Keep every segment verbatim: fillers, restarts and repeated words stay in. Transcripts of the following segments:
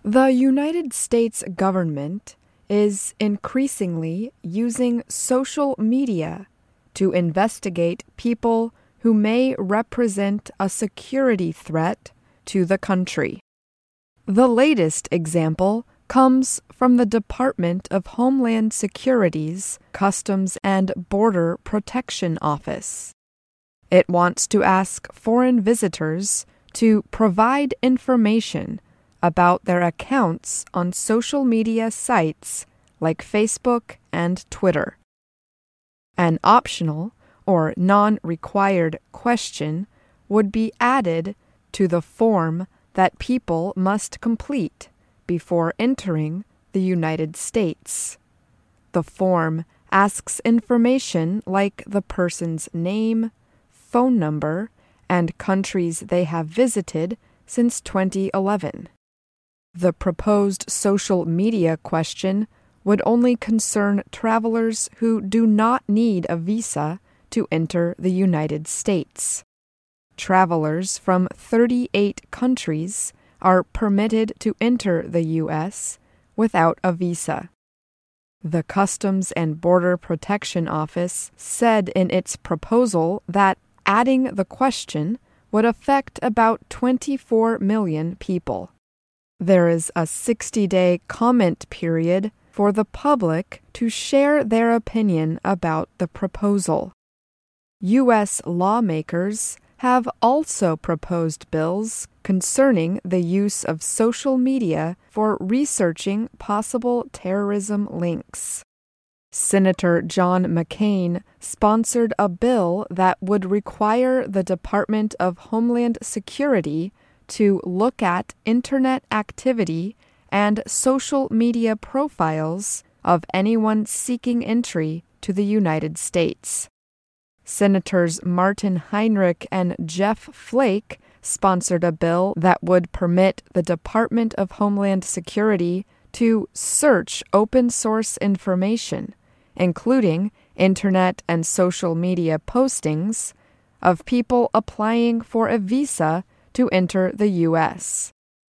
The United States government is increasingly using social media to investigate people who may represent a security threat to the country. The latest example comes from the Department of Homeland Security's Customs and Border Protection Office. It wants to ask foreign visitors to provide information about their accounts on social media sites like Facebook and Twitter. An optional or non-required question would be added to the form that people must complete before entering the United States. The form asks information like the person's name, phone number, and countries they have visited since twenty eleven. The proposed social media question would only concern travelers who do not need a visa to enter the United States. Travelers from thirty-eight countries are permitted to enter the U S without a visa. The Customs and Border Protection Office said in its proposal that adding the question would affect about twenty-four million people. There is a sixty-day comment period for the public to share their opinion about the proposal. U S lawmakers have also proposed bills concerning the use of social media for researching possible terrorism links. Senator John McCain sponsored a bill that would require the Department of Homeland Security to look at Internet activity and social media profiles of anyone seeking entry to the United States. Senators Martin Heinrich and Jeff Flake sponsored a bill that would permit the Department of Homeland Security to search open-source information, including Internet and social media postings, of people applying for a visa to enter the U S.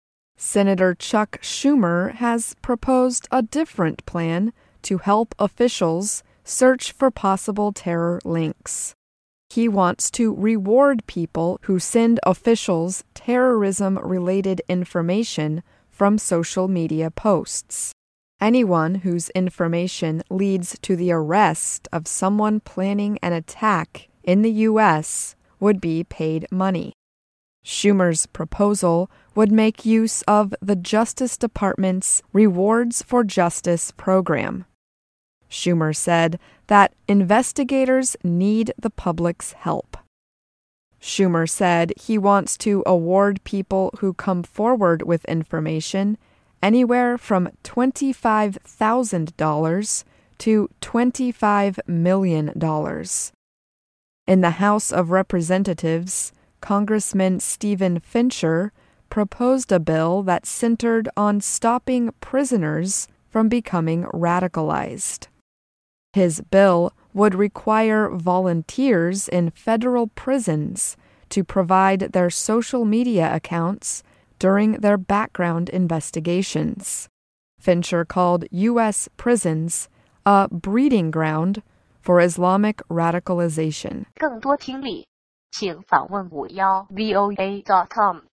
Senator Chuck Schumer has proposed a different plan to help officials search for possible terror links. He wants to reward people who send officials terrorism-related information from social media posts. Anyone whose information leads to the arrest of someone planning an attack in the U S would be paid money. Schumer's proposal would make use of the Justice Department's Rewards for Justice program. Schumer said that investigators need the public's help. Schumer said he wants to award people who come forward with information anywhere from twenty-five thousand dollars to twenty-five million dollars. In the House of Representatives, Congressman Stephen Fincher proposed a bill that centered on stopping prisoners from becoming radicalized. His bill would require volunteers in federal prisons to provide their social media accounts during their background investigations. Fincher called U S prisons a breeding ground for Islamic radicalization. 更多听力，请访问五幺 V O A dot com。